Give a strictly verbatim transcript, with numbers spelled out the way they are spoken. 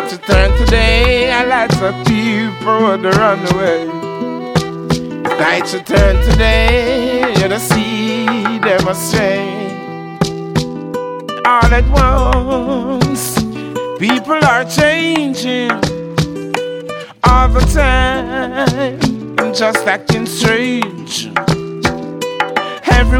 nights return today, and lots of people would run away. Nights return today, you don't see them astray. All at once, people are changing all the time, just acting strange.